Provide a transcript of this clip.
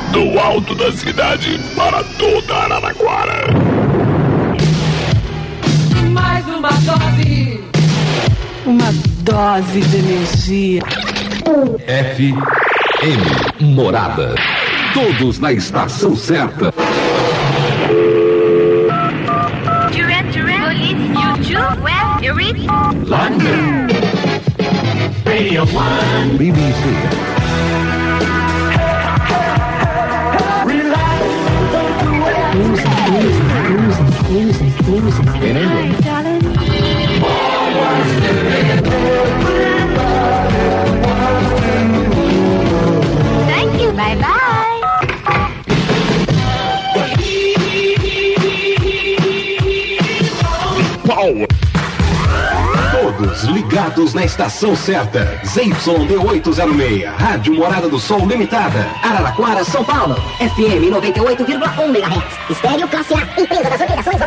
Do alto da cidade para toda Araraquara. Mais uma dose. Uma dose de energia. FM Morada. Todos na estação certa. London. Radio 1. BBC. Relax. Music. In English. Thank you. Bye bye. Power. Todos ligados na estação certa. ZYD 806. Rádio Morada do Sol Limitada. Araraquara, São Paulo. FM 98,1 MHz. Estéreo classe A. Empresa das Operações